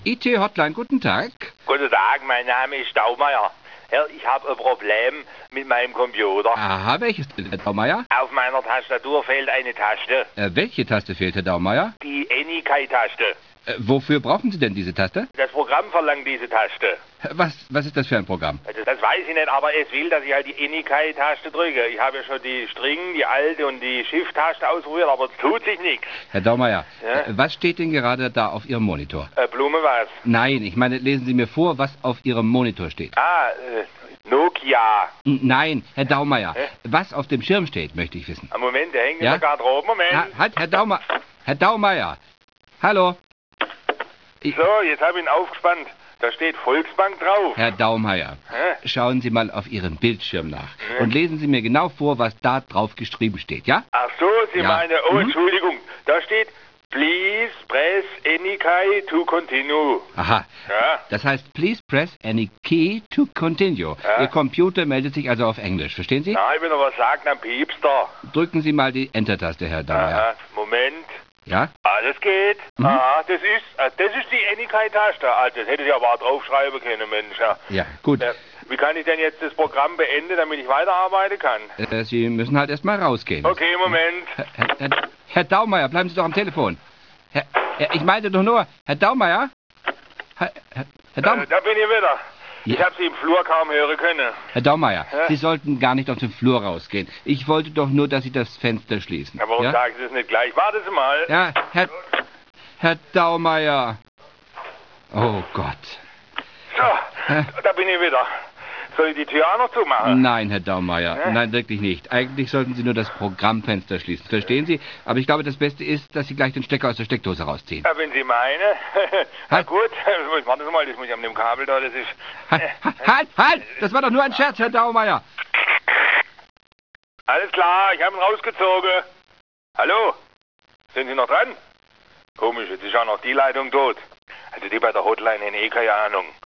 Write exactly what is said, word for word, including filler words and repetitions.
I T-Hotline, guten Tag. Guten Tag, mein Name ist Daumeier. Herr, ich habe ein Problem mit meinem Computer. Aha, welches denn, Herr Daumeier? Auf meiner Tastatur fehlt eine Taste. Äh, welche Taste fehlt, Herr Daumeier? Die Anykai-Taste. Äh, wofür brauchen Sie denn diese Taste? Das Programm verlangt diese Taste. Was, was ist das für ein Programm? Also das weiß ich nicht, aber es will, dass ich halt die Anykai-Taste drücke. Ich habe ja schon die String, die alte und die Shift-Taste ausprobiert, aber es tut sich nichts. Herr Daumeier, Ja? äh, was steht denn gerade da auf Ihrem Monitor? Äh, Blume was? Nein, ich meine, lesen Sie mir vor, was auf Ihrem Monitor steht. Ah, äh, Nokia. N Nein, Herr Daumeier, Hä? was auf dem Schirm steht, möchte ich wissen. Am Moment, der hängt Ja? in der Garderobe. Moment. Ha, halt, Herr Daumeier, Herr Daumeier, hallo. Ich, So, jetzt habe ich ihn aufgespannt. Da steht Volksbank drauf. Herr Daumeier, Hä? schauen Sie mal auf Ihren Bildschirm nach und lesen Sie mir genau vor, was da drauf geschrieben steht, ja? Ach so, Sie Ja. meinen, oh, Mhm. Entschuldigung, da steht, please press any key to continue. Aha. Ja, Das heißt, please press any key to continue. Ja. Ihr Computer meldet sich also auf Englisch, verstehen Sie? nein, wenn er was sagt, dann piepst er. Drücken Sie mal die Enter-Taste, Herr Daumeier. Aha, Moment, Ja? alles geht. Mhm. Ah, das ist, äh, das ist die any key Taste. Ah, das hätte ich aber auch draufschreiben können, Mensch. Ja. Ja, gut. Ja, wie kann ich denn jetzt das Programm beenden, damit ich weiterarbeiten kann? Äh, Sie müssen halt erst mal rausgehen. Okay, Moment. Herr, Herr, Herr Daumeier, bleiben Sie doch am Telefon. Herr, Herr, ich meinte doch nur, Herr Daumeier? Herr, Herr, Herr, Daum, Äh, da bin ich wieder. Ich Ja. habe Sie im Flur kaum hören können. Herr Daumeier, Hä? Sie sollten gar nicht auf den Flur rausgehen. Ich wollte doch nur, dass Sie das Fenster schließen. Aber warum ja? sagen Sie es nicht gleich? Warten Sie mal. Ja, Herr, Herr Daumeier. Oh Gott. So, da bin ich wieder. Soll ich die Tür auch noch zumachen? Nein, Herr Daumeier, Hä? nein, wirklich nicht. Eigentlich sollten Sie nur das Programmfenster schließen. Verstehen Sie? Aber ich glaube, das Beste ist, dass Sie gleich den Stecker aus der Steckdose rausziehen. Ja, wenn Sie meinen. Na Halt. gut, warten Sie mal, das muss ich an dem Kabel da, das ist... Halt, halt, halt! Das war doch nur ein Scherz, Herr Daumeier. Alles klar, ich habe ihn rausgezogen. Hallo? Sind Sie noch dran? Komisch, jetzt ist auch noch die Leitung tot. Also die bei der Hotline haben eh keine Ahnung.